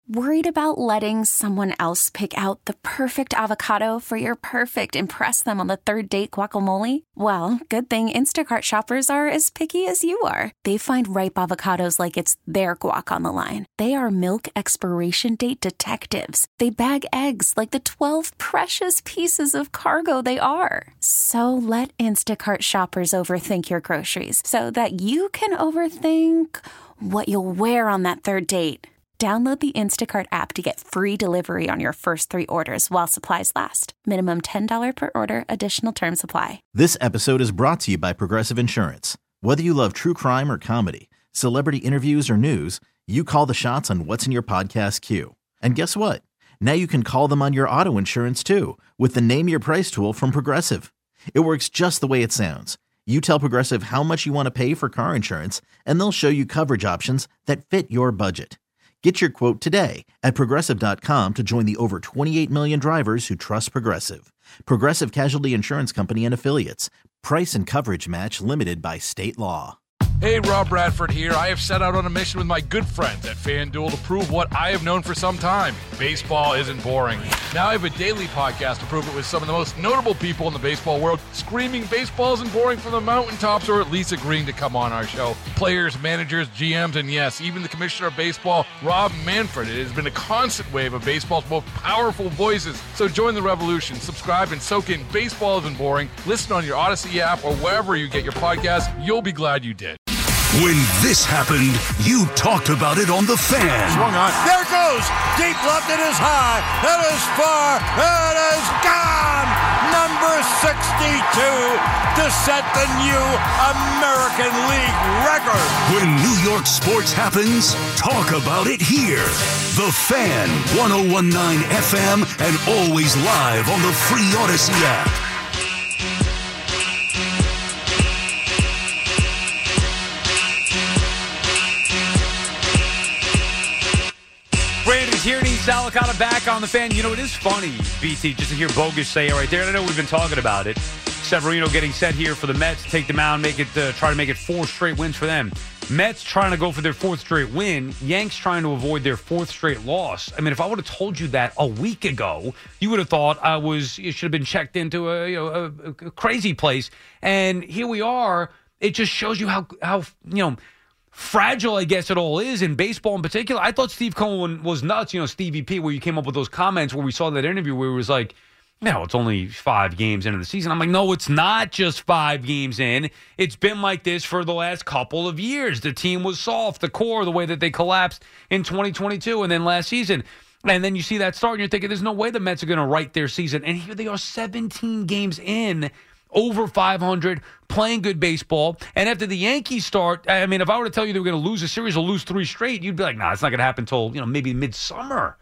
Worried about letting someone else pick out the perfect avocado for your perfect impress them on the third date guacamole? Well, good thing Instacart shoppers are as picky as you are. They find ripe avocados like it's their guac on the line. They are milk expiration date detectives. They bag eggs like the 12 precious pieces of cargo they are. So let Instacart shoppers overthink your groceries so that you can overthink what you'll wear on that third date. Download the Instacart app to get free delivery on your first 3 orders while supplies last. Minimum $10 per order. Additional terms apply. This episode is brought to you by Progressive Insurance. Whether you love true crime or comedy, celebrity interviews or news, you call the shots on what's in your podcast queue. And guess what? Now you can call them on your auto insurance too with the Name Your Price tool from Progressive. It works just the way it sounds. You tell Progressive how much you want to pay for car insurance, and they'll show you coverage options that fit your budget. Get your quote today at Progressive.com to join the over 28 million drivers who trust Progressive. Progressive Casualty Insurance Company and Affiliates. Price and coverage match limited by state law. Hey, Rob Bradford here. I have set out on a mission with my good friends at FanDuel to prove what I have known for some time. Baseball isn't boring. Now I have a daily podcast to prove it with some of the most notable people in the baseball world, screaming baseball isn't boring from the mountaintops, or at least agreeing to come on our show. Players, managers, GMs, and yes, even the commissioner of baseball, Rob Manfred. It has been a constant wave of baseball's most powerful voices. So join the revolution. Subscribe and soak in Baseball Isn't Boring. Listen on your Odyssey app or wherever you get your podcast. You'll be glad you did. When this happened, you talked about it on The Fan. Swung on. There it goes. Deep left. It is high. It is far. It is gone. Number 62 to set the new American League record. When New York sports happens, talk about it here. The Fan, 101.9 FM, and always live on the free Odyssey app. Brandon Tierney, Sal Licata back on The Fan. You know, it is funny, BT, just to hear Bogus say it right there. And I know we've been talking about it. Severino getting set here for the Mets, take the mound, try to make it 4 straight wins for them. Mets trying to go for their 4th straight win. Yanks trying to avoid their 4th straight loss. I mean, if I would have told you that a week ago, you would have thought you should have been checked into a crazy place. And here we are. It just shows you how fragile, I guess, it all is in baseball in particular. I thought Steve Cohen was nuts, Stevie P, where you came up with those comments where we saw that interview where it was like, it's only 5 games into the season. I'm like, no, it's not just 5 games in. It's been like this for the last couple of years. The team was soft, the core, the way that they collapsed in 2022 and then last season. And then you see that start and you're thinking, there's no way the Mets are going to right their season. And here they are 17 games in, over 500, playing good baseball. And after the Yankees start, I mean, if I were to tell you they were going to lose a series or lose 3 straight, you'd be like, nah, it's not going to happen until, maybe midsummer.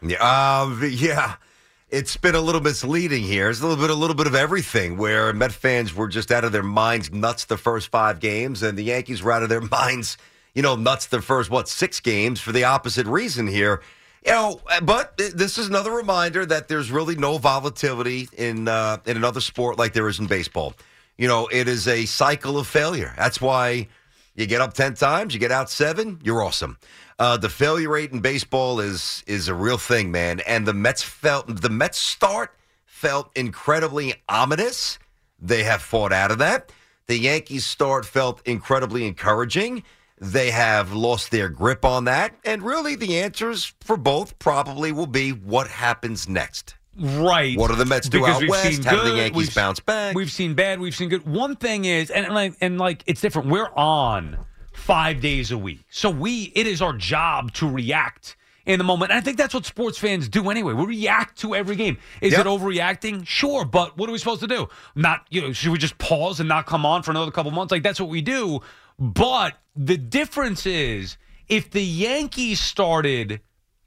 Yeah. It's been a little misleading here. It's a little bit of everything where Met fans were just out of their minds nuts the first 5 games, and the Yankees were out of their minds, nuts the first, 6 games for the opposite reason here. But this is another reminder that there's really no volatility in another sport like there is in baseball. It is a cycle of failure. That's why you get up 10 times, you get out 7, you're awesome. The failure rate in baseball is a real thing, man. And the Mets start felt incredibly ominous. They have fought out of that. The Yankees start felt incredibly encouraging. They have lost their grip on that. And really, the answers for both probably will be what happens next. Right. What do the Mets do out west? How do the Yankees bounce back? We've seen bad. We've seen good. One thing is, and it's different. We're on 5 days a week. So it is our job to react in the moment. And I think that's what sports fans do anyway. We react to every game. Is it overreacting? Sure. But what are we supposed to do? Should we just pause and not come on for another couple months? That's what we do. But the difference is if the Yankees started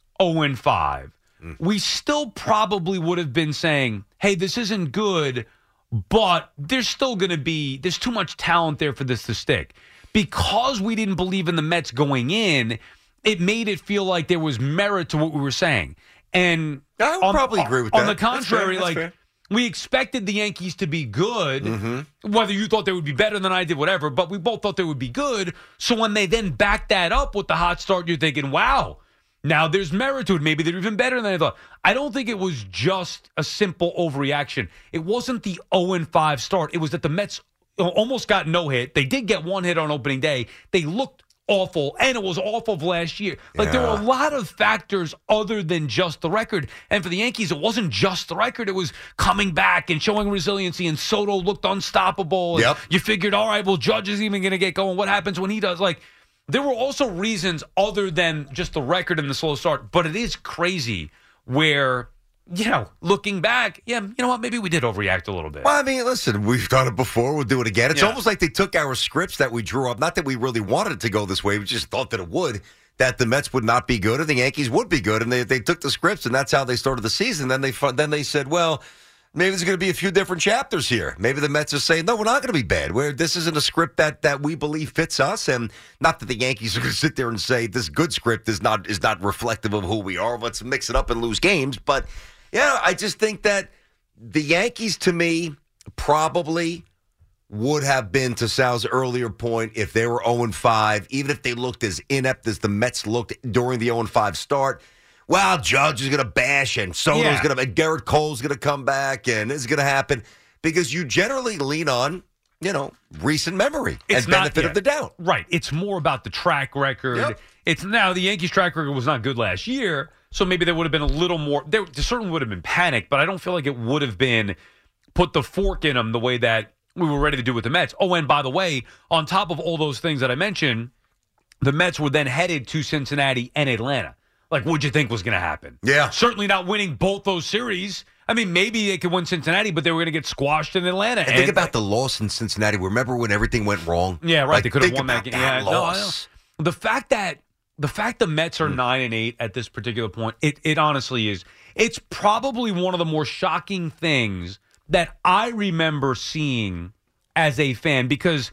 0-5, we still probably would have been saying, hey, this isn't good, but there's still going to be, there's too much talent there for this to stick. Because we didn't believe in the Mets going in, it made it feel like there was merit to what we were saying. And I would probably agree with that. On the contrary, that's fair. We expected the Yankees to be good, whether you thought they would be better than I did, whatever, but we both thought they would be good. So when they then backed that up with the hot start, you're thinking, wow, Now there's merit to it. Maybe they're even better than I thought. I don't think it was just a simple overreaction. It wasn't the 0-5 start. It was that the Mets almost got no hit. They did get one hit on opening day. They looked awful, and it was awful of last year. Like, there were a lot of factors other than just the record. And for the Yankees, it wasn't just the record. It was coming back and showing resiliency, and Soto looked unstoppable. Yep. You figured, all right, well, Judge is even going to get going. What happens when he does? Like, there were also reasons other than just the record and the slow start. But it is crazy where, looking back, you know what, maybe we did overreact a little bit. Well, I mean, listen, we've done it before. We'll do it again. It's Yeah. almost like they took our scripts that we drew up. Not that we really wanted it to go this way. We just thought that it would, that the Mets would not be good and the Yankees would be good. And they took the scripts, and that's how they started the season. Then they said, well, maybe there's going to be a few different chapters here. Maybe the Mets are saying, no, we're not going to be bad. This isn't a script that we believe fits us. And not that the Yankees are going to sit there and say this good script is not reflective of who we are. Let's mix it up and lose games. But yeah, I just think that the Yankees, to me, probably would have been, to Sal's earlier point, if they were 0-5, even if they looked as inept as the Mets looked during the 0-5 start. Well, Judge is going to bash, and Soto's going to, Garrett Cole's going to come back, and this is going to happen, because you generally lean on, recent memory and benefit of the doubt. Right. It's more about the track record. Yep. It's now the Yankees' track record was not good last year. So maybe there would have been a little more. There certainly would have been panic, but I don't feel like it would have been put the fork in them the way that we were ready to do with the Mets. Oh, and by the way, on top of all those things that I mentioned, the Mets were then headed to Cincinnati and Atlanta. Like, what'd you think was going to happen? Yeah. Certainly not winning both those series. I mean, maybe they could win Cincinnati, but they were going to get squashed in Atlanta. And think about the loss in Cincinnati. Remember when everything went wrong? Yeah, right. Like, They could have think won that about game. that Yeah, loss. no, the fact the Mets are 9-8 at this particular point, it honestly is. It's probably one of the more shocking things that I remember seeing as a fan, because,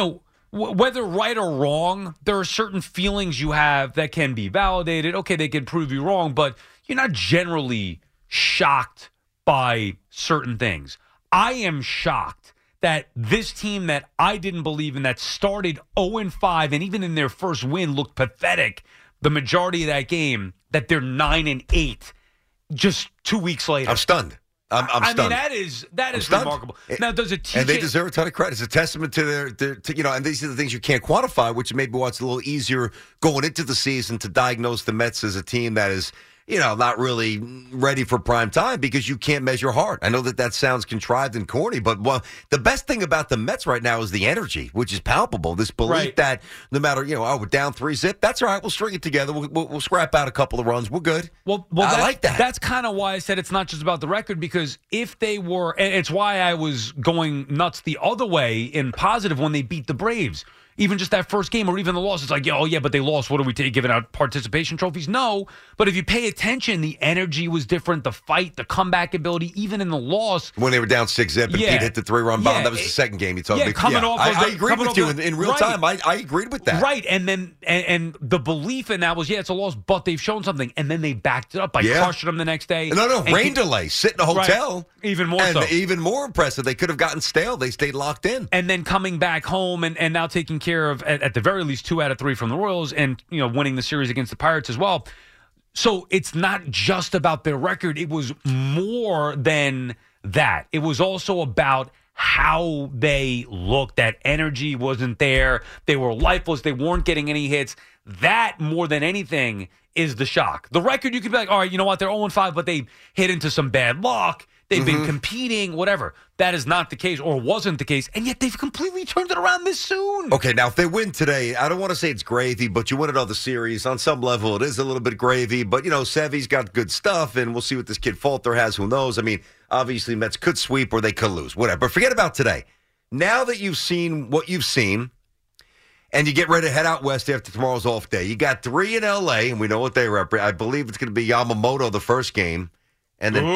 whether right or wrong, there are certain feelings you have that can be validated. Okay, they can prove you wrong, but you're not generally shocked by certain things. I am shocked that this team that I didn't believe in, that started 0-5, and even in their first win looked pathetic the majority of that game, that they're 9-8 just 2 weeks later. I'm stunned. I'm stunned. I mean, that is remarkable. Now, does it teach? And they deserve a ton of credit. It's a testament to their and these are the things you can't quantify, which maybe what's a little easier going into the season to diagnose the Mets as a team that is, not really ready for prime time, because you can't measure hard. I know that sounds contrived and corny, but the best thing about the Mets right now is the energy, which is palpable. This belief that no matter, we're down 3-0, that's all right. We'll string it together. We'll scrap out a couple of runs. We're good. Well, I like that. That's kind of why I said it's not just about the record, because if they were, and it's why I was going nuts the other way in positive when they beat the Braves. Even just that first game, or even the loss, it's like, but they lost. What are we giving out participation trophies? No. But if you pay attention, the energy was different, the fight, the comeback ability, even in the loss. When they were down 6-0 and Pete hit the 3-run bomb, that was the second game you told me. Coming off of I agreed with you in real time. I agreed with that. Right. And then and the belief in that was, it's a loss, but they've shown something. And then they backed it up by crushing them the next day. No, rain delay. Sit in a hotel. Right. Even more so. Even more impressive. They could have gotten stale. They stayed locked in. And then coming back home and now taking care of, at the very least, 2 out of 3 from the Royals, and winning the series against the Pirates as well. So it's not just about their record. It was more than that. It was also about how they looked. That energy wasn't there. They were lifeless. They weren't getting any hits. That, more than anything, is the shock. The record, you could be like, all right, you know what? They're 0-5, but they hit into some bad luck. They've been competing, whatever. That is not the case, or wasn't the case, and yet they've completely turned it around this soon. Okay, now if they win today, I don't want to say it's gravy, but you win another series. On some level, it is a little bit gravy, but, Sevy's got good stuff, and we'll see what this kid Falter has. Who knows? I mean, obviously, Mets could sweep or they could lose, whatever. But forget about today. Now that you've seen what you've seen, and you get ready to head out west after tomorrow's off day, you got 3 in L.A., and we know what they represent. I believe it's going to be Yamamoto the first game. And then,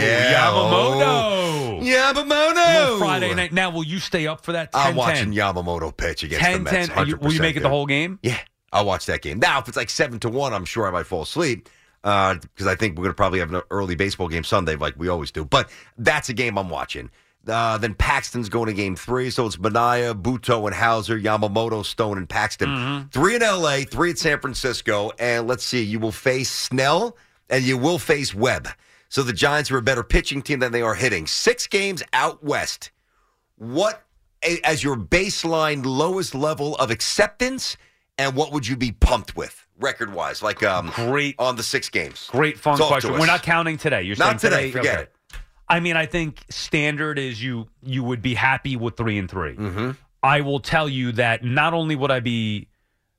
Yamamoto. Yamamoto. Friday night. Now, will you stay up for that 10-10? I'm watching Yamamoto pitch against the Mets. 10-10. Will you make it the whole game? Yeah, I'll watch that game. Now, if it's like 7-1, I'm sure I might fall asleep because I think we're going to probably have an early baseball game Sunday like we always do. But that's a game I'm watching. Then Paxton's going to game 3. So it's Minaya, Buto, and Hauser, Yamamoto, Stone, and Paxton. 3 in L.A., 3 at San Francisco. And let's see, you will face Snell and you will face Webb. So the Giants are a better pitching team than they are hitting. 6 games out west. What, as your baseline lowest level of acceptance, and what would you be pumped with? Record-wise, like great on the 6 games. Great fun Talk question. to us. We're not counting today. You're Not saying today. Forget it. I mean, I think standard is you would be happy with 3 and 3. I will tell you that not only would I be,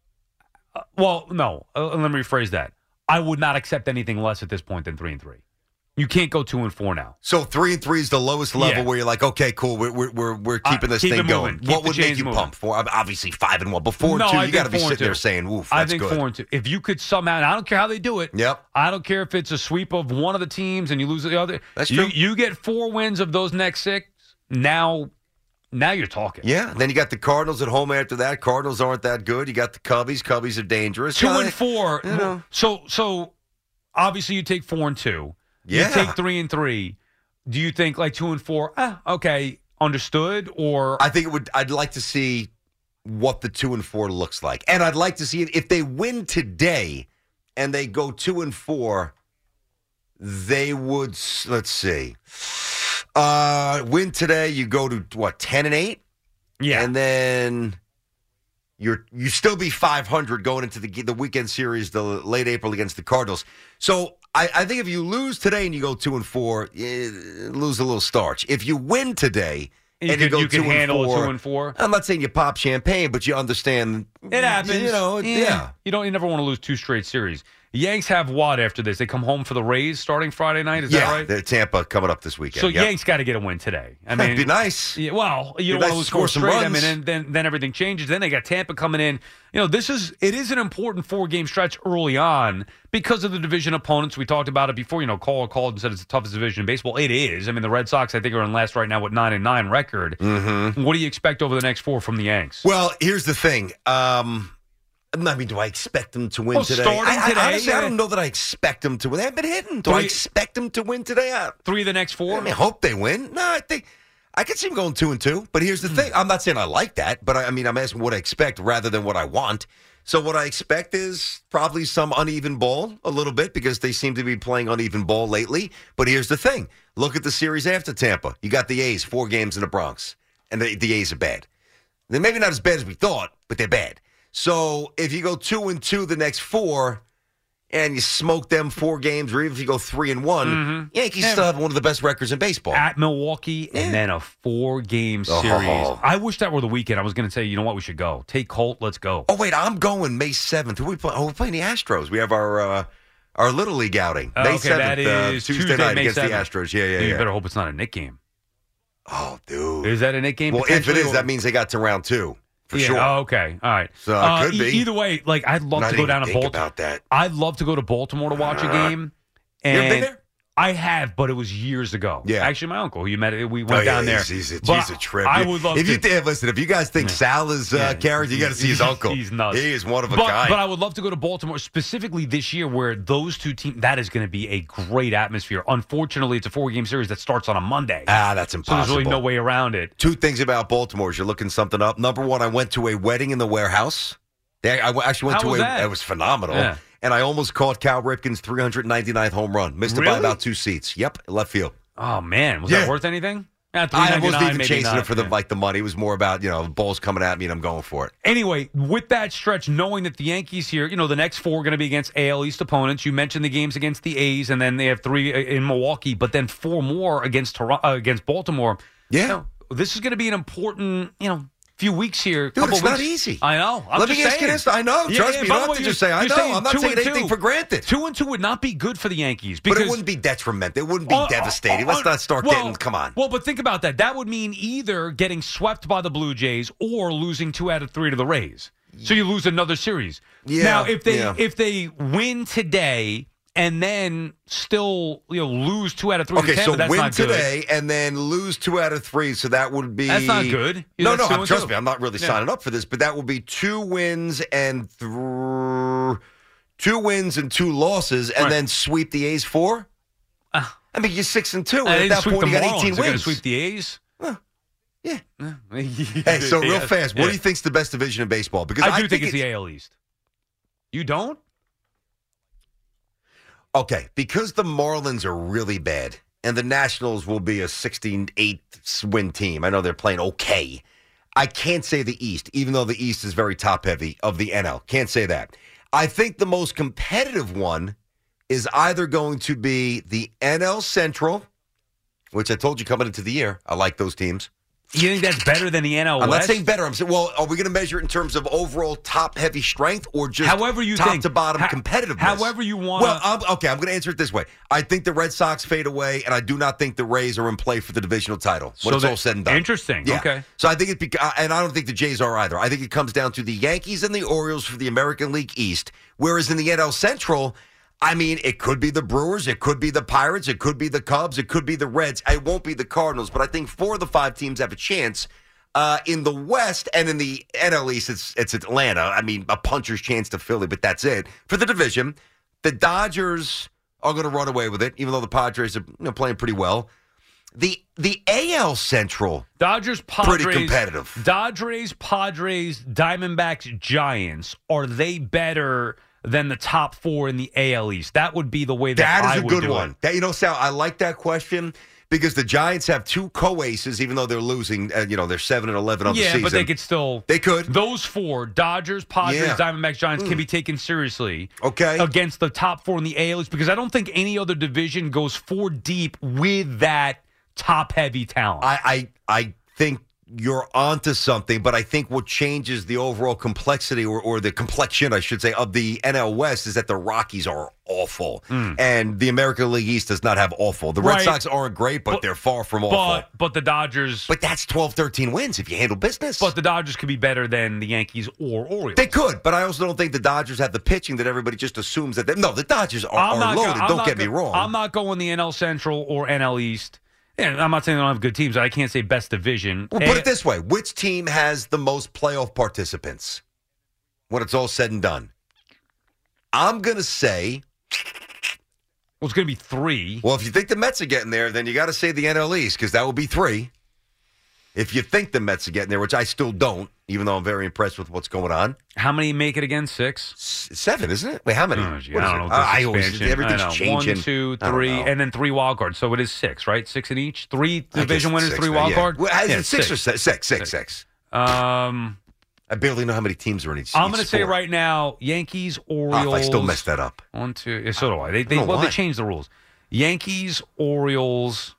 let me rephrase that. I would not accept anything less at this point than 3 and 3. You can't go 2 and 4 now. So 3 and 3 is the lowest level where you're like, okay, cool, we're keeping this thing going. What would make you pump? Obviously 5 and 1, but 4 and 2, you got to be sitting there saying, "Oof, that's good." I think 4 and 2. If you could somehow, and I don't care how they do it. Yep. I don't care if it's a sweep of one of the teams and you lose the other. That's true. You get 4 wins of those next 6. Now you're talking. Yeah. Then you got the Cardinals at home after that. Cardinals aren't that good. You got the Cubbies. Cubbies are dangerous. 2 and 4. You know. So obviously you take 4 and 2. Yeah. You take 3 and 3. Do you think like 2 and 4? Okay, understood. Or I think I'd like to see what the 2 and 4 looks like, and I'd like to see if they win today and they go 2 and 4. They would. Let's see. Win today, you go to what 10 and 8. Yeah, and then you still be 500 going into the weekend series, the late April against the Cardinals. So I think if you lose today and you go 2 and 4, you lose a little starch. If you win today and you go 2 and 4, handle a 2 and 4. I'm not saying you pop champagne, but you understand it happens. Yeah. You never want to lose 2 straight series. Yanks have what after this? They come home for the Rays starting Friday night. Is that right? Yeah, Tampa coming up this weekend. So Yanks got to get a win today. I mean, that'd be nice. Yeah, well, you don't want to lose 4 straight. I mean, and then everything changes. Then they got Tampa coming in. It is an important 4-game stretch early on because of the division opponents. We talked about it before. Caller called and said it's the toughest division in baseball. It is. I mean, the Red Sox I think are in last right now with 9-9 record. Mm-hmm. What do you expect over the next 4 from the Yanks? Well, here's the thing. Do I expect them to win today? Honestly, I don't know that I expect them to win. They haven't been hitting. Do I expect them to win today? 3 of the next 4? I hope they win. No, I think I could see them going 2 and 2. But here's the thing. I'm not saying I like that, but I'm asking what I expect rather than what I want. So what I expect is probably some uneven ball a little bit because they seem to be playing uneven ball lately. But here's the thing. Look at the series after Tampa. You got the A's, 4 games in the Bronx. And the A's are bad. They're maybe not as bad as we thought, but they're bad. So if you go 2 and 2 the next 4, and you smoke them 4 games, or even if you go 3 and 1, Yankees still have one of the best records in baseball at Milwaukee, and then a 4-game series. I wish that were the weekend. I was going to say, you know what, we should go. Take Colt, let's go. Oh wait, I'm going May 7th. Who are we playing? We're playing the Astros. We have our Little League outing May 7th. That is Tuesday night May against 7th. the Astros. Yeah. You better hope it's not a Knick game. Oh, dude, is that a Knick game? Well, if it is, that means they got to round 2. For sure. Oh, okay. All right. So it could be. Either way, I'd love to go down to Baltimore. About that. I'd love to go to Baltimore to watch a game. You ever been there? I have, but it was years ago. Yeah. Actually, my uncle, we went down there. He's a trip. I would love to. Listen, if you guys think Sal is character, you got to see his uncle. He's nuts. He is one of a kind. But I would love to go to Baltimore, specifically this year, where those 2 teams, that is going to be a great atmosphere. Unfortunately, it's a 4-game series that starts on a Monday. That's impossible. So there's really no way around it. 2 things about Baltimore as you're looking something up. Number 1, I went to a wedding in the warehouse. I actually went it was phenomenal. Yeah. And I almost caught Cal Ripken's 399th home run. Missed it by about 2 seats. Yep, left field. Oh, man. Was that worth anything? I wasn't even chasing it for the money. It was more about, balls coming at me and I'm going for it. Anyway, with that stretch, knowing that the Yankees here, the next 4 are going to be against AL East opponents. You mentioned the games against the A's, and then they have 3 in Milwaukee, but then 4 more against Baltimore. Yeah. This is going to be an important, few weeks here. Dude, it's not easy. I know. Let me ask you this. I know. Trust me. You don't have to just say, I know. I'm not taking anything for granted. 2 and 2 would not be good for the Yankees. But it wouldn't be detrimental. It wouldn't be devastating. Let's not start getting, come on. Well, but think about that. That would mean either getting swept by the Blue Jays or losing 2 out of 3 to the Rays. So you lose another series. Yeah, now, if they win today and then still lose 2 out of 3 to Tampa, so that's win not good. today and then lose 2 out of 3, so that would be... That's not good. Trust me, I'm not really signing up for this, but that would be 2 wins and 2 losses, and then sweep the A's 4? I mean, you're 6 and 2, and at that point you got 18 wins. You're going to sweep the A's? Yeah. Hey, so real fast, what do you think's the best division in baseball? Because I do think it's the AL East. You don't? Okay, because the Marlins are really bad, and the Nationals will be a 16-8 win team. I know they're playing okay. I can't say the East, even though the East is very top-heavy of the NL. Can't say that. I think the most competitive one is either going to be the NL Central, which I told you coming into the year, I like those teams. You think that's better than the NL West? I'm not saying better. I'm saying, well, are we going to measure it in terms of overall top-heavy strength or just top-to-bottom competitiveness? However you want. Well, I'm going to answer it this way. I think the Red Sox fade away, and I do not think the Rays are in play for the divisional title when it's all said and done. Interesting. Yeah. Okay. So I think and I don't think the Jays are either. I think it comes down to the Yankees and the Orioles for the American League East, whereas in the NL Central, I mean, it could be the Brewers, it could be the Pirates, it could be the Cubs, it could be the Reds. It won't be the Cardinals, but I think 4 of the 5 teams have a chance. In the West and in the NL East, it's Atlanta. I mean, a puncher's chance to Philly, but that's it. For the division, the Dodgers are going to run away with it, even though the Padres are playing pretty well. The AL Central, Dodgers, Padres, pretty competitive. Dodgers, Padres, Diamondbacks, Giants, are they better than the top 4 in the AL East? That would be the way that I would do it. That is a good one. Sal, I like that question because the Giants have 2 co-aces, even though they're losing. They're 7-11 on the season. Yeah, but they could still. They could. Those 4, Dodgers, Padres, Diamondbacks, Giants, can be taken seriously. Okay. Against the top 4 in the AL East, because I don't think any other division goes 4 deep with that top-heavy talent. I think you're onto something, but I think what changes the overall complexity or the complexion, I should say, of the NL West is that the Rockies are awful. And the American League East does not have awful. The Red Sox aren't great, but they're far from awful. But the Dodgers... But that's 12, 13 wins if you handle business. But the Dodgers could be better than the Yankees or Orioles. They could, but I also don't think the Dodgers have the pitching that everybody just assumes that No, the Dodgers are loaded. Don't get me wrong. I'm not going the NL Central or NL East. Yeah, I'm not saying they don't have good teams. I can't say best division. Well, put it this way. Which team has the most playoff participants when it's all said and done? I'm going to say... Well, it's going to be 3. Well, if you think the Mets are getting there, then you got to say the NL East because that would be 3. If you think the Mets are getting there, which I still don't, even though I'm very impressed with what's going on. How many make it again? 6? 7, isn't it? Wait, how many? I don't know. Everything's changing. 1, 2, 3, and then 3 wild cards. So it is 6, right? 6 in each? 3 division winners, 3 wild cards? Well, is it 6 or 6? 6. I barely know how many teams are in each. I'm going to say right now, Yankees, Orioles. I still messed that up. 1, 2. Yeah, so do I. They changed the rules. Yankees, Orioles.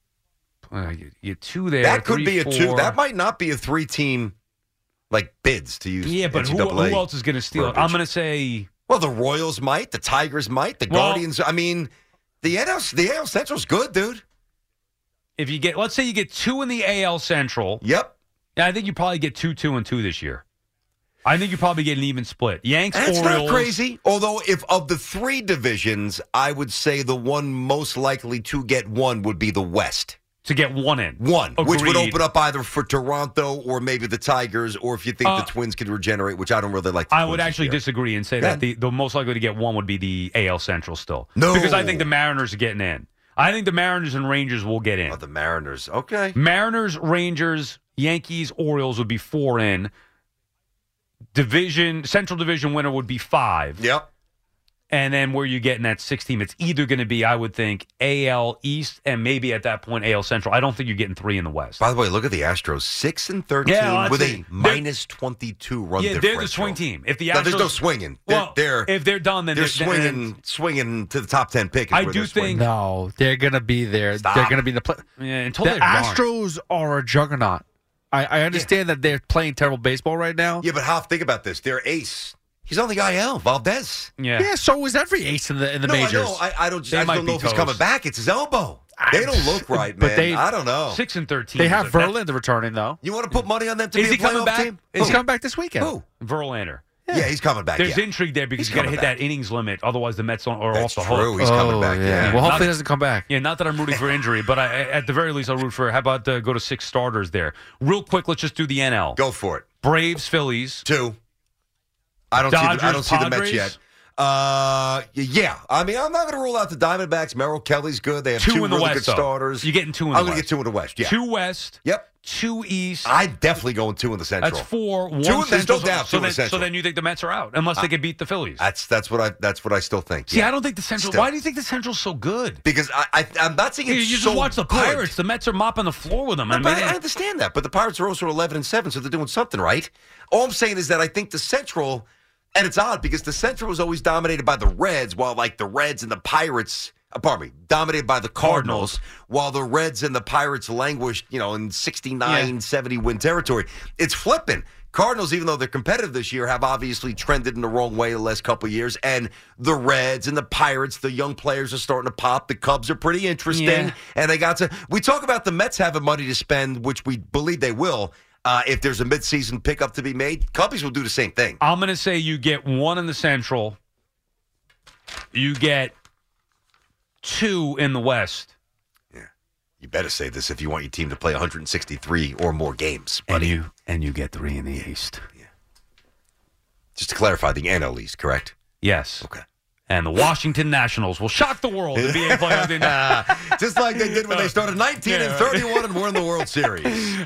You 2 there. That could 3, be a 4. 2. That might not be a 3-team bids to use. Yeah, but who else is going to steal it? I'm going to say. Well, the Royals might, the Tigers might, the Guardians. I mean, the AL Central's good, dude. If you let's say you get 2 in the AL Central. Yep. Yeah, I think you probably get 2, and 2 this year. I think you probably get an even split. Yanks, That's Orioles. Not crazy. Although, if of the 3 divisions, I would say the one most likely to get 1 would be the West. To get 1 in. 1, Agreed. which would open up either for Toronto or maybe the Tigers, or if you think the Twins could regenerate, which I don't really like. I would actually disagree and say that the most likely to get 1 would be the AL Central still. No. Because I think the Mariners are getting in. I think the Mariners and Rangers will get in. Oh, the Mariners. Okay. Mariners, Rangers, Yankees, Orioles would be 4 in. Central Division winner would be 5. Yep. And then where you get in that 6 team, it's either going to be, I would think, AL East and maybe at that point AL Central. I don't think you're getting 3 in the West. By the way, look at the Astros, 6-13 with a minus 22 run differential. Yeah, they're the swing team. If the Astros, there's no swinging. If they're done, then they're swinging to the top 10 pick. I do think they're going to be there. Stop. They're going to be in the play. Yeah, until the they're Astros are a juggernaut. I understand that they're playing terrible baseball right now. Yeah, but Hoff, think about this. Their ace. He's on the IL, Valdez. Yeah, so is every ace in the majors. I don't know if he's coming back. It's his elbow. They don't look right, man. But I don't know. 6-13. They have Verlander returning, though. You want to put money on them to be a coming playoff back? team? He's coming back this weekend. Who? Verlander. Yeah, he's coming back. There's intrigue there because you got to hit that innings limit. Otherwise, the Mets are off the hook. True. He's coming back. Yeah. Well, hopefully he doesn't come back. Yeah, not that I'm rooting for injury, but at the very least, I'll root for. How about go to 6 starters there? Real quick, let's just do the NL. Go for it. Braves, Phillies. 2. I don't see the Mets yet. Yeah. I mean, I'm not going to rule out the Diamondbacks. Merrill Kelly's good. They have 2 in the really West, good starters. starters. You're getting 2 in the West. I'm going to get 2 in the West. Yeah. 2 West. Yep. 2 East. I'd definitely go in 2 in the Central. That's 4. 1 There's Central. no doubt. So 2 in the Central. so then you think the Mets are out unless they could beat the Phillies. That's what I still think. See, I don't think the Central. Still. Why do you think the Central's so good? Because I'm not saying You it's just so watch the good. Pirates. The Mets are mopping the floor with them. No, but I understand that, but the Pirates are also 11-7, so they're doing something right. All I'm saying is that I think the Central, and it's odd because the Central was always dominated by the Reds, while like the Reds and the Pirates, dominated by the Cardinals, while the Reds and the Pirates languished, in 69, 70 win territory. It's flipping. Cardinals, even though they're competitive this year, have obviously trended in the wrong way the last couple of years. And the Reds and the Pirates, the young players are starting to pop. The Cubs are pretty interesting. And they got to. We talk about the Mets having money to spend, which we believe they will. If there's a midseason pickup to be made, Cubbies will do the same thing. I'm going to say you get 1 in the Central. You get 2 in the West. You better say this if you want your team to play 163 or more games, buddy. And you get 3 in the East. Yeah. Just to clarify, the NL East, correct? Yes. Okay. And the Washington Nationals will shock the world to be in playoff. Just like they did when they started 19-31 and won the World Series.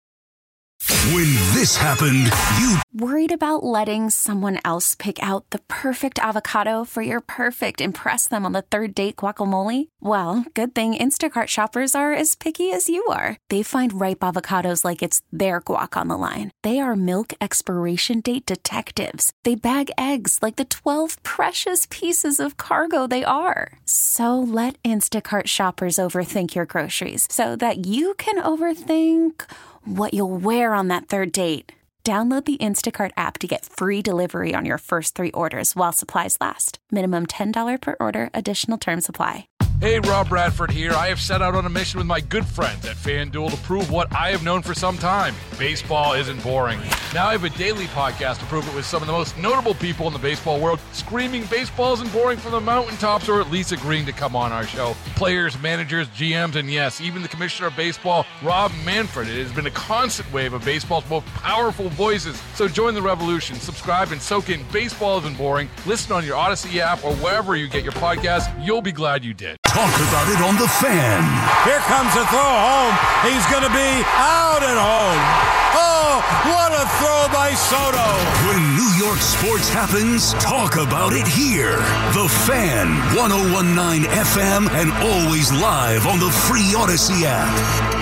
When this happened, you Worried about letting someone else pick out the perfect avocado for your perfect impress them on the third date guacamole? Well, good thing Instacart shoppers are as picky as you are. They find ripe avocados like it's their guac on the line. They are milk expiration date detectives. They bag eggs like the 12 precious pieces of cargo they are. So let Instacart shoppers overthink your groceries so that you can overthink what you'll wear on that third date. Download the Instacart app to get free delivery on your first 3 orders while supplies last. Minimum $10 per order. Additional terms apply. Hey, Rob Bradford here. I have set out on a mission with my good friends at FanDuel to prove what I have known for some time. Baseball isn't boring. Now I have a daily podcast to prove it with some of the most notable people in the baseball world, screaming baseball isn't boring from the mountaintops, or at least agreeing to come on our show. Players, managers, GMs, and yes, even the commissioner of baseball, Rob Manfred. It has been a constant wave of baseball's most powerful voices. So join the revolution. Subscribe and soak in Baseball Isn't Boring. Listen on your Odyssey app or wherever you get your podcasts. You'll be glad you did. talk about it on The Fan. Here comes a throw home. He's going to be out at home. Oh, what a throw by Soto. When New York sports happens, talk about it here. The Fan, 101.9 FM, and always live on the free Odyssey app.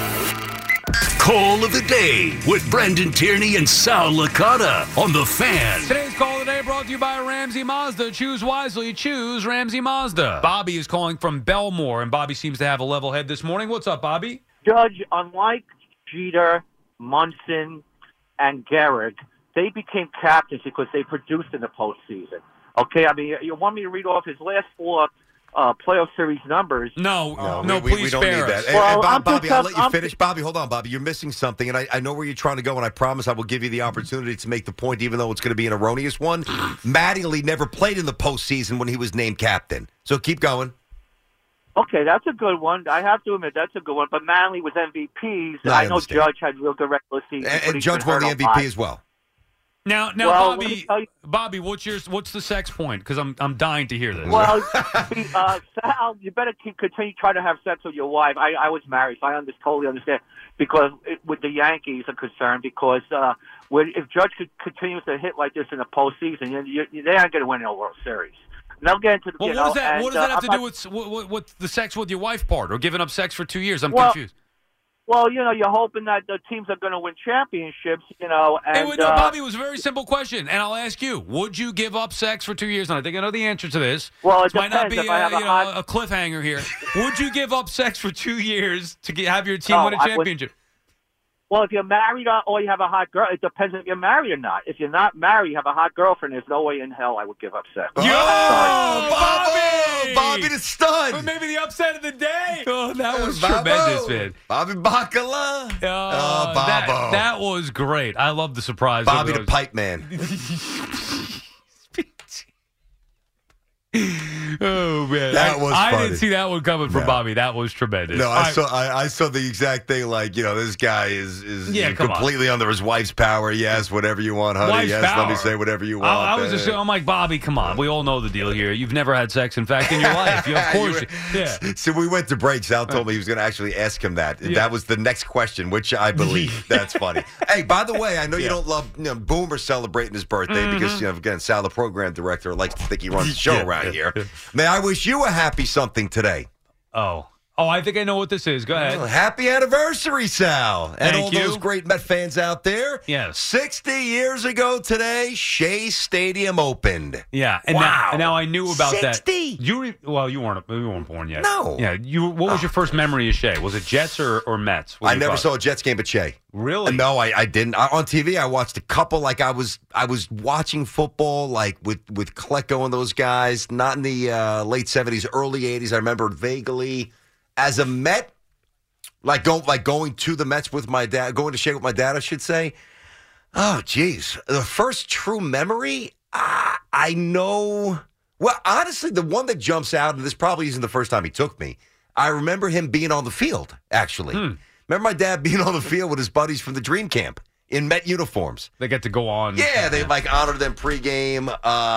Call of the Day with Brendan Tierney and Sal Licata on The Fan. Today's Call of the Day brought to you by Ramsey Mazda. Choose wisely. Choose Ramsey Mazda. Bobby is calling from Belmore, and Bobby seems to have a level head this morning. What's up, Bobby? Judge, unlike Jeter, Munson, and Gehrig, they became captains because they produced in the postseason. Okay, I mean, you want me to read off his last four playoff series numbers? No, we please don't spare need us. that. Well, Hey, Bobby, I'll let you I'm finish. Bobby, hold on, Bobby. You're missing something, and I know where you're trying to go, and I promise I will give you the opportunity to make the point, even though it's going to be an erroneous one. Mattingly never played in the postseason when he was named captain. So keep going. Okay, that's a good one. I have to admit, that's a good one. But Manley was MVPs. No, I know understand. Judge had real good regular season. And Judge won the MVP as well. Now, Well, let me tell you- Bobby, what's the sex point? Because I'm dying to hear this. Well, Sal, you better continue trying to have sex with your wife. I was married, so I totally understand. Because with the Yankees are concerned, because if Judge continues to hit like this in the postseason, they aren't going to win a World Series. And they'll get into the. Well, what does that have to do with the sex with your wife part, or giving up sex for 2 years? I'm confused. Well, you're hoping that the teams are going to win championships, And, Hey, no, Bobby, it was a very simple question, and I'll ask you: would you give up sex for 2 years? And I think I know the answer to this. Well, it this might not depends. be If I have a cliffhanger here. Would you give up sex for 2 years to have your team win a championship? Well, if you're married or you have a hot girl, it depends if you're married or not. If you're not married, you have a hot girlfriend, there's no way in hell I would give up sex. Yo, Bobby! Bobby the stud! Or maybe the upset of the day. Oh, that was Bobo. tremendous, man. Bobby Bacala. Oh, Bobo. That was great. I love the surprise. Bobby of the those. pipe man. Oh man, That was I funny. didn't see that one coming from Bobby. That was tremendous. No, I saw the exact thing. Like, this guy is completely under his wife's power. Yes, whatever you want, honey. Wife's yes, power. let me say whatever you want. I was just, I'm like, Bobby, come on. We all know the deal here. You've never had sex, in fact, in your life. Of course. Yeah. So we went to break. Sal told me he was going to actually ask him that. Yeah. That was the next question, which I believe. That's funny. Hey, by the way, I know you don't love Boomer celebrating his birthday because, again, Sal, the program director, likes to think he runs the show around here. May I wish you a happy something today? Oh, I think I know what this is. Go ahead. Well, happy anniversary, Sal. And Thank all you. those great Met fans out there. Yes. 60 years ago today, Shea Stadium opened. Yeah. And wow. now I knew about 60? that. You weren't born yet. No. Yeah. What was your first memory of Shea? Was it Jets or Mets? I never saw a Jets game at Shea. Really? No, I didn't. On TV, I watched a couple. Like I was watching football, like with Klecko and those guys. Not in the late 70s, early 80s. I remember vaguely as a Met, going to the Mets with my dad, going to Shea with my dad, I should say. Oh, geez, the first true memory I know. Well, honestly, the one that jumps out, and this probably isn't the first time he took me. I remember him being on the field. Actually. Remember my dad being on the field with his buddies from the Dream Camp in Met uniforms. They get to go on. Yeah, they honored them pregame.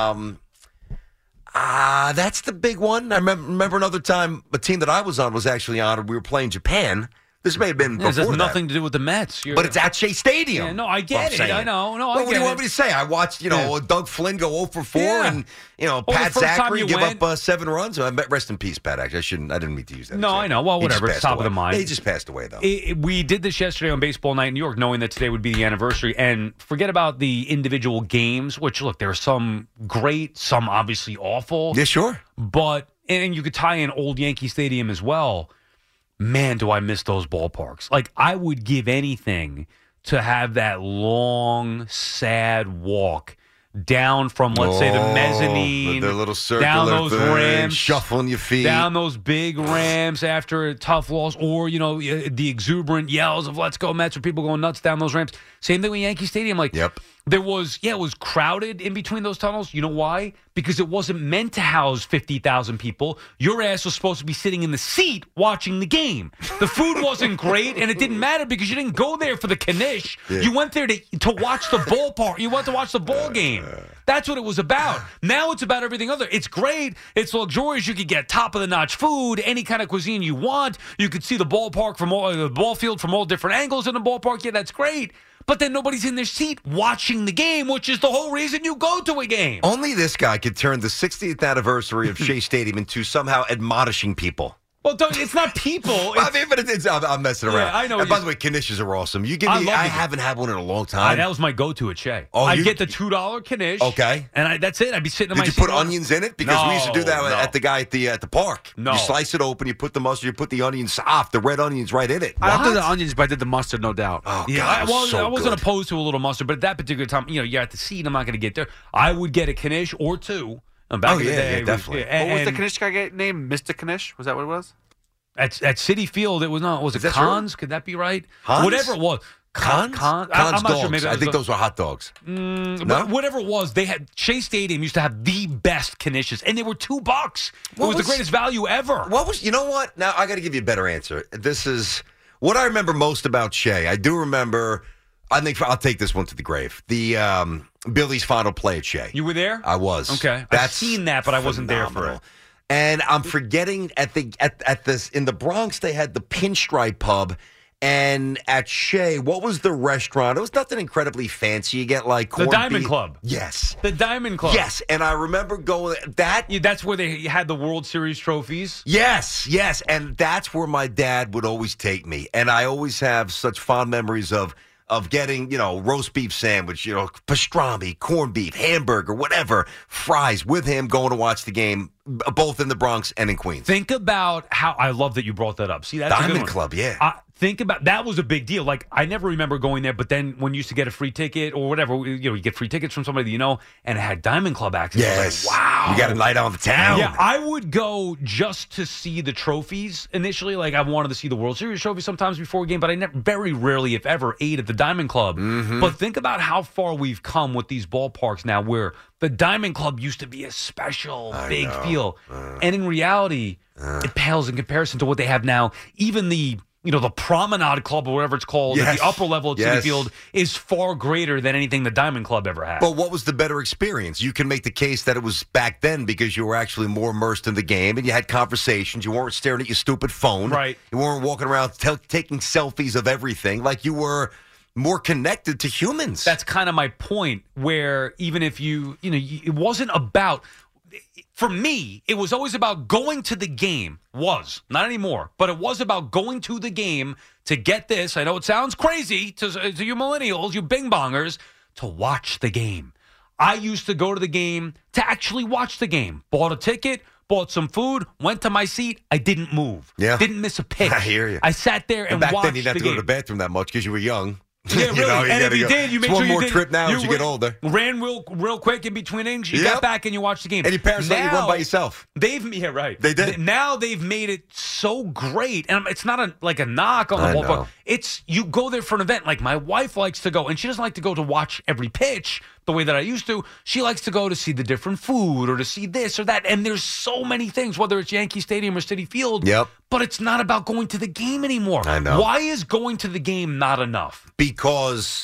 That's the big one. I remember another time a team that I was on was actually honored. We were playing Japan. This may have been before This has nothing to do with the Mets. But it's at Shea Stadium. Yeah, no, I get it. I know. No, I get it. What do you want me to say? I watched, Doug Flynn go 0 for 4 and, Pat Zachary give up 7 runs. Rest in peace, Pat, actually. I didn't mean to use that. No, I know. Well, whatever. It's top of the mind. He just passed away, though. We did this yesterday on Baseball Night in New York, knowing that today would be the anniversary. And forget about the individual games, which, look, there are some great, some obviously awful. Yeah, sure. But, and you could tie in old Yankee Stadium as well. Man, do I miss those ballparks. Like, I would give anything to have that long, sad walk down from, let's say, the mezzanine. The little circular down those thing, ramps. shuffling your feet. Down those big ramps after a tough loss. Or, the exuberant yells of let's go Mets or people going nuts down those ramps. Same thing with Yankee Stadium. Like, yep. It was crowded in between those tunnels. You know why? Because it wasn't meant to house 50,000 people. Your ass was supposed to be sitting in the seat watching the game. The food wasn't great, and it didn't matter because you didn't go there for the knish. Yeah. You went there to watch the ballpark. You went to watch the ball game. That's what it was about. Now it's about everything other. It's great. It's luxurious. You could get top-of-the-notch food, any kind of cuisine you want. You could see the ballpark the ball field from all different angles in the ballpark. Yeah, that's great. But then nobody's in their seat watching the game, which is the whole reason you go to a game. Only this guy could turn the 60th anniversary of Shea Stadium into somehow admonishing people. Well, it's not people. I'm messing around. Yeah, I know. And by the way, knishes are awesome. You give me. I haven't had one in a long time. That was my go-to at Shea. Oh, I get the $2 knish. Okay, and that's it. I'd be sitting in my seat. Did you put onions in it? Because we used to do that at the guy at the park. No, you slice it open, you put the mustard, you put the onions off, the red onions right in it. I did the onions, but I did the mustard, no doubt. Oh, yeah. God, I wasn't opposed to a little mustard, but at that particular time, you're at the seat. I'm not going to get there. I would get a knish or two. Back in the day, yeah, definitely. What was the knish guy named? Mr. Knish? Was that what it was? At Citi Field, it was not. Was it Cons? Could that be right? Hans? Whatever it was. Cons? I'm dogs. not sure. Maybe I think those were hot dogs. No? But whatever it was, they had Shea Stadium used to have the best knishes, and they were $2. It was the greatest value ever. You know what? Now I got to give you a better answer. This is what I remember most about Shea. I do remember. I think I'll take this one to the grave. The Billy's final play at Shea. You were there? I was. Okay, I've seen that, but I wasn't there for it. And I'm forgetting at this in the Bronx they had the Pinstripe Pub, and at Shea, what was the restaurant? It was nothing incredibly fancy. You get like corned the Diamond beef. Club. Yes, the Diamond Club. Yes, and I remember going that. Yeah, that's where they had the World Series trophies. Yes, and that's where my dad would always take me, and I always have such fond memories of getting, roast beef sandwich, pastrami, corned beef, hamburger, whatever, fries with him going to watch the game, both in the Bronx and in Queens. Think about how I love that you brought that up. See, that's Diamond a good one. Club, yeah. think about that was a big deal. Like, I never remember going there, but then when you used to get a free ticket or whatever, you get free tickets from somebody and it had Diamond Club access. Yes. I was like, wow. You got a night on the town. Yeah, I would go just to see the trophies initially. Like, I wanted to see the World Series trophy sometimes before a game, but I very rarely, if ever, ate at the Diamond Club. But think about how far we've come with these ballparks now, where the Diamond Club used to be a special big feel. And in reality, it pales in comparison to what they have now. Even the Promenade Club or whatever it's called at the upper level at Citi Field is far greater than anything the Diamond Club ever had. But what was the better experience? You can make the case that it was back then because you were actually more immersed in the game and you had conversations. You weren't staring at your stupid phone. Right. You weren't walking around taking selfies of everything. Like, you were more connected to humans. That's kind of my point, where even if it wasn't about... For me, it was always about going to the game. Not anymore, but it was about going to the game to get this. I know it sounds crazy to you millennials, you bing-bongers, to watch the game. I used to go to the game to actually watch the game. Bought a ticket, bought some food, went to my seat. I didn't move. Yeah. Didn't miss a pitch. I hear you. I sat there and back watched then, you didn't have to go to the bathroom that much because you were young. Yeah, really. And if you did, you made sure you did. One more trip now as you get older. Ran real quick in between innings. You got back and you watched the game. And your parents let you run by yourself. They did. Now they've made it so great, and it's not a knock on the ballpark. It's you go there for an event. Like, my wife likes to go, and she doesn't like to go to watch every pitch the way that I used to. She likes to go to see the different food or to see this or that. And there's so many things, whether it's Yankee Stadium or Citi Field. Yep. But it's not about going to the game anymore. I know. Why is going to the game not enough? Because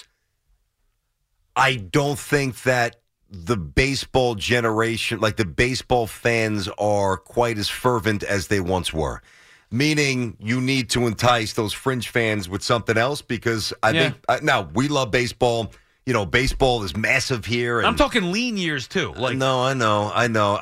I don't think that the baseball generation, like the baseball fans, are quite as fervent as they once were. Meaning, you need to entice those fringe fans with something else, because I think now we love baseball. Baseball is massive here. And I'm talking lean years too. No, I know.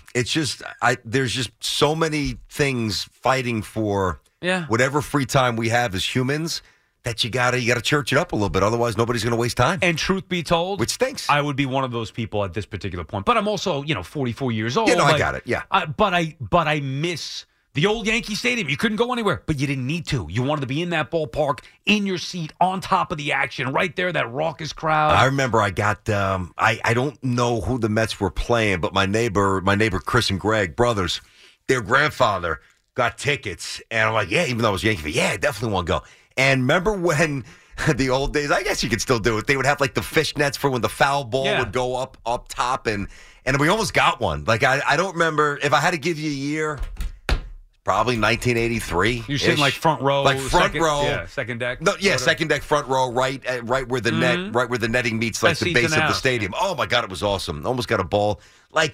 There's just so many things fighting for whatever free time we have as humans that you gotta church it up a little bit. Otherwise, nobody's gonna waste time. And truth be told, which stinks. I would be one of those people at this particular point. But I'm also, 44 years old. Yeah, no, I got it. Yeah. But I miss the old Yankee Stadium. You couldn't go anywhere, but you didn't need to. You wanted to be in that ballpark, in your seat, on top of the action, right there, that raucous crowd. I remember I got, I don't know who the Mets were playing, but my neighbor Chris and Greg, brothers, their grandfather got tickets. And I'm like, yeah, even though I was Yankee fan, I definitely want to go. And remember when the old days, I guess you could still do it, they would have like the fishnets for when the foul ball would go up top. And we almost got one. Like, I don't remember, if I had to give you a year, probably 1983. You're sitting like front row, second deck. No, second deck, front row, right where the net, right where the netting meets like the base of the stadium. Oh my God, it was awesome. Almost got a ball. Like,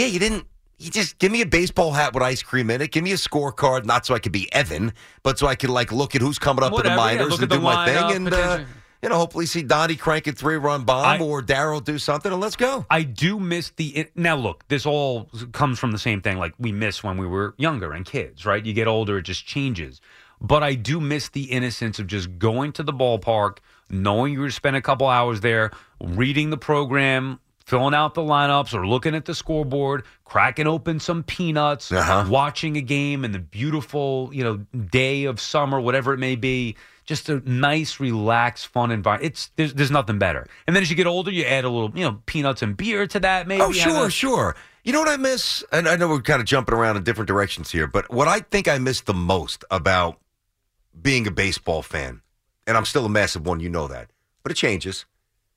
you just give me a baseball hat with ice cream in it. Give me a scorecard, not so I could be Evan, but so I could look at who's coming up in the minors and do my thing, and hopefully see Donnie crank a 3-run bomb or Darryl do something, and let's go. I do miss now look, this all comes from the same thing like we miss when we were younger and kids, right? You get older, it just changes. But I do miss the innocence of just going to the ballpark, knowing you were to spend a couple hours there, reading the program, filling out the lineups or looking at the scoreboard, cracking open some peanuts, watching a game in the beautiful, day of summer, whatever it may be. Just a nice, relaxed, fun environment. There's nothing better. And then as you get older, you add a little, peanuts and beer to that. Maybe. Oh, sure. You know what I miss? And I know we're kind of jumping around in different directions here, but what I think I miss the most about being a baseball fan, and I'm still a massive one, you know that, but it changes.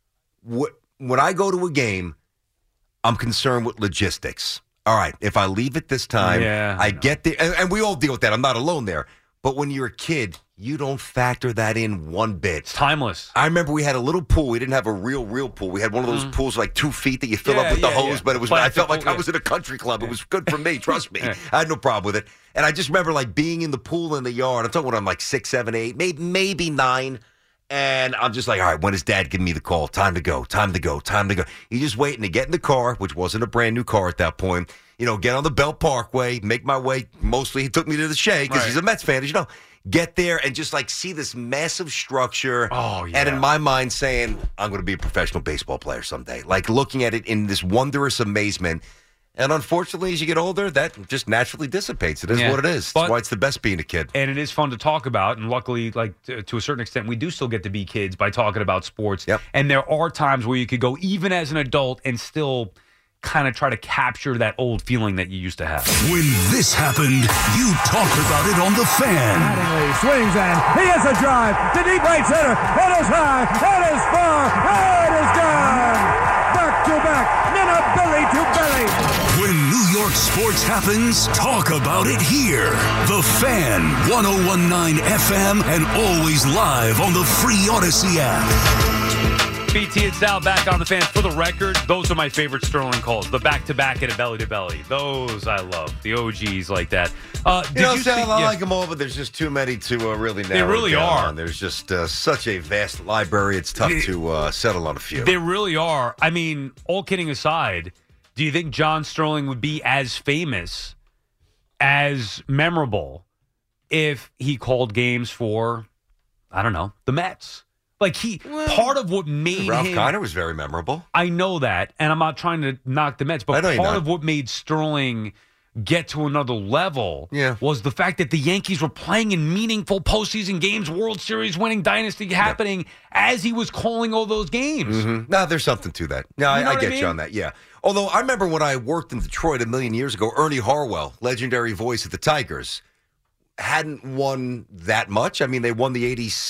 When I go to a game, I'm concerned with logistics. All right, if I leave at this time, I get there, and we all deal with that. I'm not alone there. But when you're a kid, you don't factor that in one bit. It's timeless. I remember we had a little pool. We didn't have a real pool. We had one of those pools like 2 feet that you fill up with the hose, but it was. I felt like I was in a country club. It was good for me. Trust me. I had no problem with it. And I just remember being in the pool in the yard. I'm talking when I'm like 6, 7, 8, maybe 9. And I'm just like, all right, when is Dad giving me the call? Time to go. He's just waiting to get in the car, which wasn't a brand new car at that point. Get on the Belt Parkway, make my way. Mostly he took me to the Shea because he's a Mets fan, as you know. Get there and just see this massive structure. Oh, yeah. And in my mind saying, I'm going to be a professional baseball player someday. Looking at it in this wondrous amazement. And unfortunately, as you get older, that just naturally dissipates. It is what it is. That's why it's the best being a kid. And it is fun to talk about. And luckily, to a certain extent, we do still get to be kids by talking about sports. Yep. And there are times where you could go, even as an adult, and still kind of try to capture that old feeling that you used to have. When this happened, you talk about it on The Fan. Mattingly swings and he has a drive to deep right center. It is high, it is far, it is gone. Back to back, Nina belly to belly. When New York sports happens, talk about it here. The Fan, 101.9 FM, and always live on the free Odyssey app. BT and Sal back on The Fan. For the record, those are my favorite Sterling calls. The back-to-back and a belly-to-belly. Those I love. The OGs like that. Sal, I like them all, but there's just too many to really narrow They really down are. on. There's just such a vast library. It's tough to settle on a few. They really are. I mean, all kidding aside, do you think John Sterling would be as famous, as memorable, if he called games for, I don't know, the Mets? Like, part of what made Ralph him... Kiner was very memorable. I know that, and I'm not trying to knock the Mets, but part of what made Sterling get to another level was the fact that the Yankees were playing in meaningful postseason games, World Series winning dynasty happening as he was calling all those games. Mm-hmm. No, there's something to that. No, I get you on that, yeah. Although, I remember when I worked in Detroit a million years ago, Ernie Harwell, legendary voice of the Tigers, hadn't won that much. I mean, they won the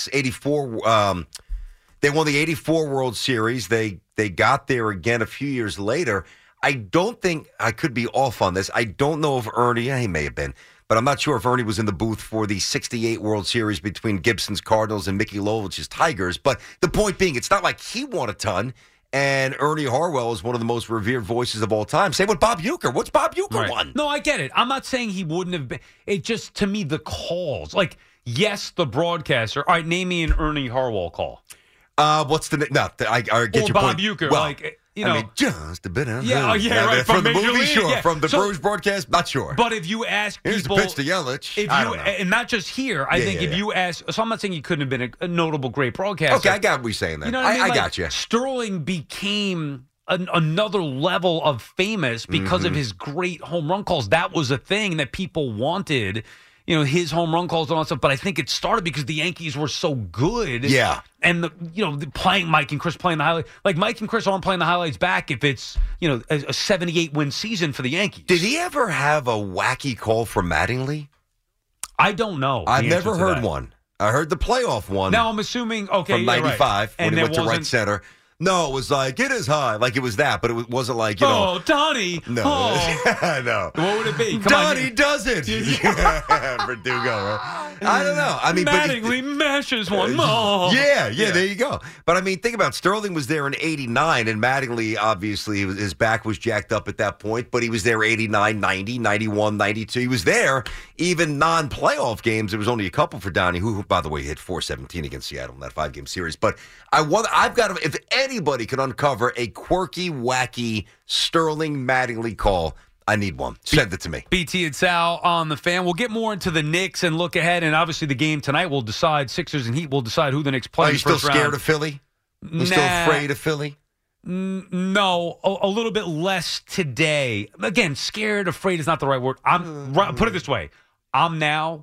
84 they won the 84 World Series. They got there again a few years later. I don't think, I could be off on this. I don't know if Ernie, he may have been, but I'm not sure if Ernie was in the booth for the 68 World Series between Gibson's Cardinals and Mickey Lovich's Tigers. But the point being, it's not like he won a ton. And Ernie Harwell is one of the most revered voices of all time. Same with Bob Uecker. What's Bob Uecker won? No, I get it. I'm not saying he wouldn't have been. It just, to me, the calls. Like, yes, the broadcaster. All right, name me an Ernie Harwell call. What's the name? No, I get or your Bob point. Uecker. Well, like, you know. I mean, just a bit of right. From the Major movie, League, sure. yeah. From the Bruce broadcast, not sure. But if you ask Here's people. Here's the pitch to Yelich. I don't know. And not just here. I think if you ask. So I'm not saying he couldn't have been a notable great broadcaster. Okay, I got what you're saying then. You know what I mean? I Like, got you. Sterling became another level of famous because of his great home run calls. That was a thing that people wanted. You know, his home run calls and all that stuff. But I think it started because the Yankees were so good. Yeah. And, playing Mike and Chris playing the highlights. Like, Mike and Chris aren't playing the highlights back if it's, a 78-win season for the Yankees. Did he ever have a wacky call from Mattingly? I don't know. I've never heard one. I heard the playoff one. Now, I'm assuming, from 95 when he went to right wasn't... center. No, it was like, it is high. Like, it was that, but it wasn't like, Oh, Donnie. No. Oh. No. What would it be? Donnie does it. Verdugo, right? I don't know. I mean, Mattingly mashes one. Yeah, there you go. But, I mean, think about it. Sterling was there in 89, and Mattingly, obviously, his back was jacked up at that point, but he was there 89, 90, 91, 92. He was there. Even non-playoff games, there was only a couple for Donnie, who, by the way, hit .417 against Seattle in that 5-game series. But I've got to, if anybody can uncover a quirky, wacky Sterling Mattingly call, I need one. Send it to me. BT and Sal on The Fan. We'll get more into the Knicks and look ahead, and obviously the game tonight will decide, Sixers and Heat will decide who the Knicks play. Are you still scared of Philly? You still afraid of Philly? No, a little bit less today. Again, scared, afraid is not the right word. Put it this way. I'm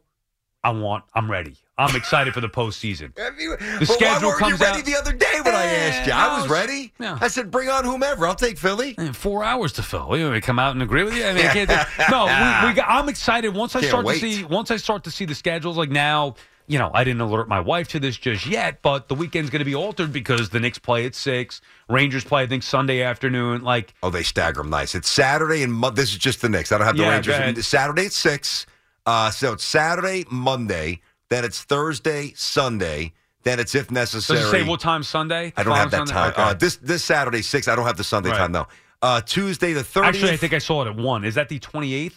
ready. I'm excited for the postseason. The schedule comes out. Why weren't you ready the other day when I asked you? I was ready. Yeah. I said, bring on whomever. I'll take Philly. 4 hours to fill. You want me to come out and agree with you? I mean, I can't no, I'm excited. Once I start to see the schedules, like now, I didn't alert my wife to this just yet, but the weekend's going to be altered because the Knicks play at 6. Rangers play, I think, Sunday afternoon. They stagger them nice. It's Saturday and this is just the Knicks. I don't have the Rangers. Saturday at 6. So it's Saturday, Monday. Then it's Thursday, Sunday. Then it's if necessary. Does it say what time Sunday? I don't have that time. Okay. This Saturday, 6. I don't have the Sunday time, no. Tuesday, the 30th. Actually, I think I saw it at 1. Is that the 28th?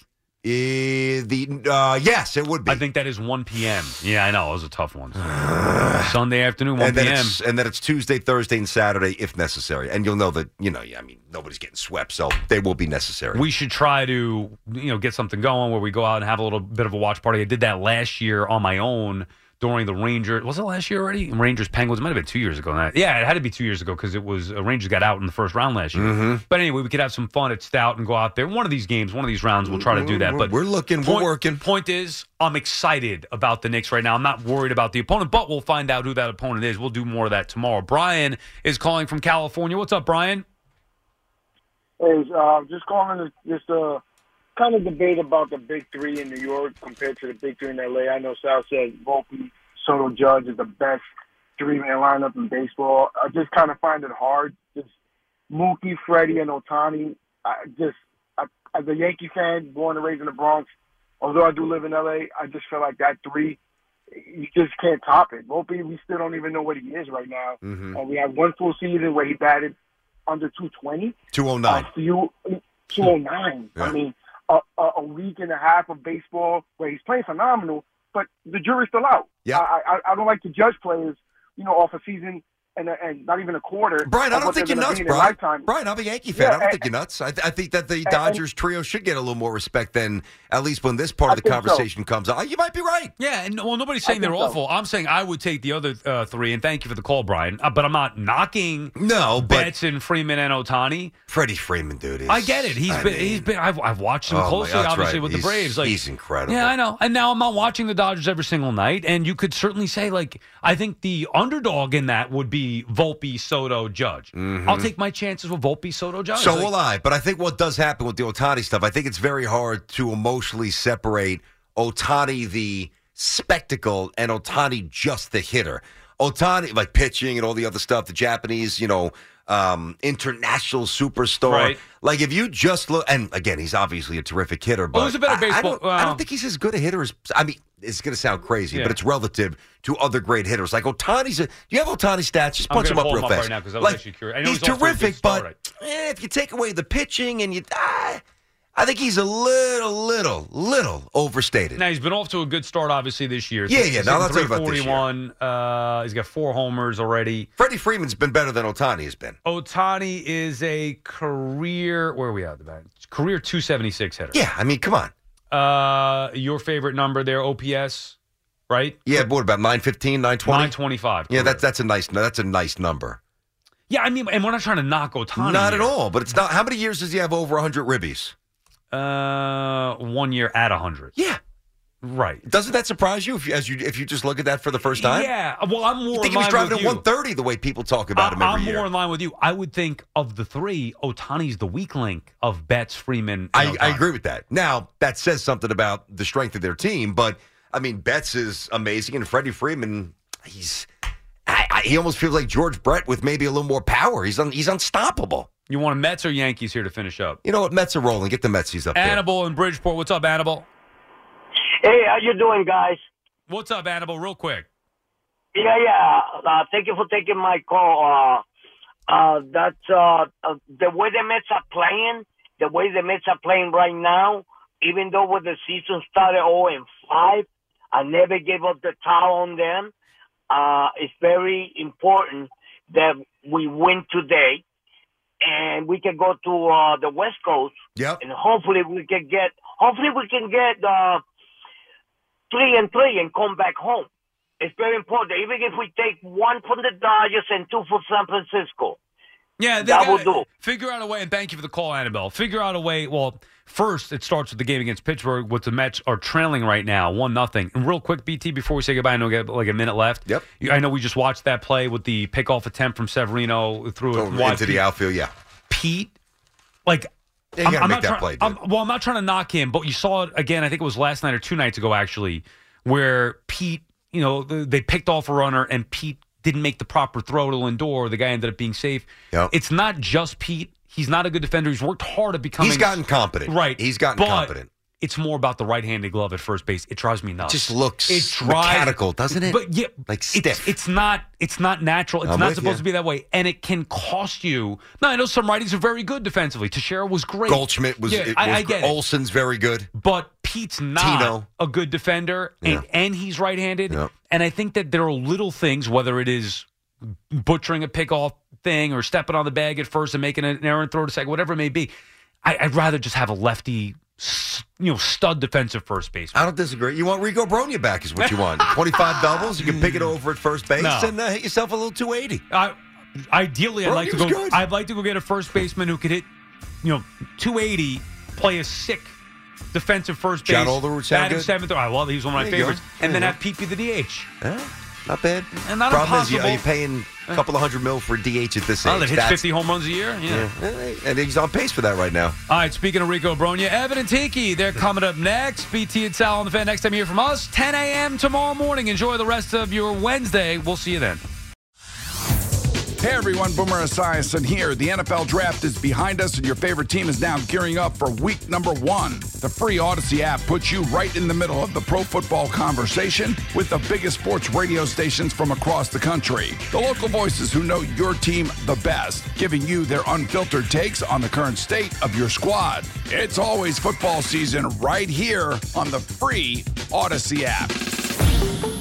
Yes, it would be. I think that is 1 p.m. Yeah, I know. It was a tough one. Sunday afternoon, 1 p.m. And then it's Tuesday, Thursday, and Saturday if necessary. And you'll know that, nobody's getting swept, so they will be necessary. We should try to, get something going where we go out and have a little bit of a watch party. I did that last year on my own during the Rangers. Was it last year already? Rangers Penguins. It might have been 2 years ago. Yeah, it had to be 2 years ago because it was Rangers got out in the first round last year. Mm-hmm. But anyway, we could have some fun at Stout and go out there. One of these games, one of these rounds, we'll try to do that. But we're looking, we're working. Point is, I'm excited about the Knicks right now. I'm not worried about the opponent, but we'll find out who that opponent is. We'll do more of that tomorrow. Brian is calling from California. What's up, Brian? Hey, just calling to kind of debate about the big three in New York compared to the big three in LA. I know Sal said Volpe, Soto, Judge is the best three-man lineup in baseball. I just kind of find it hard. Just Mookie, Freddie, and Ohtani. As a Yankee fan, born and raised in the Bronx, although I do live in LA, I just feel like that three, you just can't top it. Volpe, we still don't even know what he is right now. Mm-hmm. We had one full season where he batted under 220. 209. 209. Yeah. I mean, a week and a half of baseball where he's playing phenomenal, but the jury's still out. Yeah. I don't like to judge players, off a season and not even a quarter. Brian, I don't think you're nuts, Brian. Brian, I'm a Yankee fan. I don't think you're nuts. I think that the Dodgers trio should get a little more respect than at least when this part of the conversation comes out. You might be right. Yeah, and nobody's saying they're awful. I'm saying I would take the other three, and thank you for the call, Brian. But I'm not knocking Betts and Freeman and Ohtani. Freddie Freeman, dude. I get it. He's been. I've watched him closely, obviously, with the Braves. He's incredible. Yeah, I know. And now I'm not watching the Dodgers every single night. And you could certainly say, I think the underdog in that would be Volpe, Soto, Judge. Mm-hmm. I'll take my chances with Volpe, Soto, Judge. So will I. But I think what does happen with the Ohtani stuff, I think it's very hard to emotionally separate Ohtani the spectacle and Ohtani just the hitter. Ohtani, like pitching and all the other stuff, the Japanese, international superstar. Right. Like if you just look, and again, he's obviously a terrific hitter, but who's a better baseball? I don't think he's as good a hitter as, it's going to sound crazy, but it's relative to other great hitters. Like Ohtani's do you have Ohtani stats? Just punch him up real fast. Right now, 'cause I was actually curious. I know he's terrific, but if you take away the pitching and I think he's a little overstated. Now, he's been off to a good start, obviously, this year. Yeah. Now, let's talk about this year. 341. He's got 4 homers already. Freddie Freeman's been better than Ohtani has been. Ohtani is a career, where are we at? Career 276 hitter. Yeah, come on. Your favorite number there, OPS, right? Yeah, what about 915, 920? 925. Yeah, that's a nice number. Yeah, and we're not trying to knock Ohtani. Not at all, but it's not. How many years does he have over 100 ribbies? 1 year at 100. Yeah. Right. Doesn't that surprise you if you just look at that for the first time? Yeah. Well, I'm more. You think he was driving at 130 the way people talk about him every year? I'm more in line with you. I would think of the three, Ohtani's the weak link of Betts, Freeman, and I agree with that. Now, that says something about the strength of their team, but Betts is amazing, and Freddie Freeman, he almost feels like George Brett with maybe a little more power. He's unstoppable. You want Mets or Yankees here to finish up? You know what? Mets are rolling. Get the Metsies up there. Annabelle in Bridgeport. What's up, Annabelle? Hey, how you doing, guys? What's up, Annabelle? Real quick. Yeah. Thank you for taking my call. That's the way the Mets are playing right now, even though when the season started 0-5, I never gave up the towel on them. It's very important that we win today. And we can go to the West Coast, and hopefully we can get 3-3 and come back home. It's very important. Even if we take 1 from the Dodgers and 2 from San Francisco, yeah, that will do. Figure out a way, and thank you for the call, Annabelle. Figure out a way. Well, first it starts with the game against Pittsburgh, what the Mets are trailing right now, 1-0. And real quick, BT, before we say goodbye, I know we got like a minute left. Yep. I know we just watched that play with the pickoff attempt from Severino through into the outfield. Yeah, Pete, you got to make that play. I'm not trying to knock him, but you saw it again. I think it was last night or 2 nights ago, actually, where Pete, they picked off a runner and Pete didn't make the proper throw to Lindor. The guy ended up being safe. Yep. It's not just Pete. He's not a good defender. He's worked hard at becoming. He's gotten competent. Right. He's gotten competent. It's more about the right-handed glove at first base. It drives me nuts. It just looks mechanical, doesn't it? But yeah, like stiff. It's not natural. It's not supposed to be that way, and it can cost you. Now I know some righties are very good defensively. Teixeira was great. Goldschmidt was. Yeah, I get it. Olsen's very good. But Pete's not a good defender, and he's right-handed. Yeah. And I think that there are little things, whether it is butchering a pickoff thing or stepping on the bag at first and making an errant throw to second, whatever it may be. I'd rather just have a lefty stud defensive first baseman. I don't disagree. You want Rico Brogna back is what you want. 25 doubles. You can pick it over at first base and hit yourself a little 280. Ideally, I'd like to go get a first baseman who could hit 280, play a sick defensive first base. John Alder would sound good. Seventh. Well, he's one of my favorites. And then have PP the DH. Not bad. And not Problem impossible. is, are you paying a couple of $100 million for DH at this age? That hits 50 home runs a year? Yeah. And he's on pace for that right now. All right, speaking of Rico Brogna, Evan and Tiki, they're coming up next. BT and Sal on the Fan. Next time you hear from us, 10 a.m. tomorrow morning. Enjoy the rest of your Wednesday. We'll see you then. Hey everyone, Boomer Esiason here. The NFL draft is behind us and your favorite team is now gearing up for week number 1. The free Odyssey app puts you right in the middle of the pro football conversation with the biggest sports radio stations from across the country. The local voices who know your team the best, giving you their unfiltered takes on the current state of your squad. It's always football season right here on the free Odyssey app.